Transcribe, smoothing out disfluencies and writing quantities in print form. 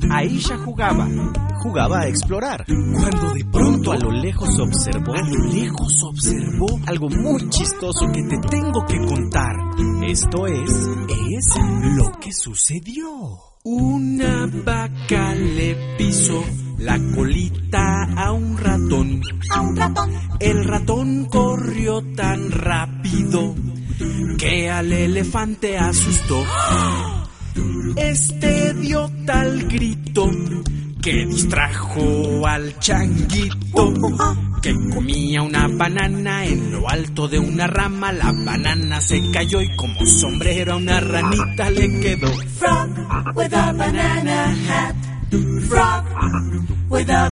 Ahí ya jugaba a explorar, cuando de pronto a lo lejos observó algo muy chistoso que te tengo que contar. Esto es lo que sucedió. Una vaca le pisó la colita a un ratón. El ratón corrió tan rápido que al elefante asustó. Este dio tal grito que distrajo al changuito, que comía una banana en lo alto de una rama. La banana se cayó y como sombrero a una ranita le quedó. Frog with a banana hat. Frog with a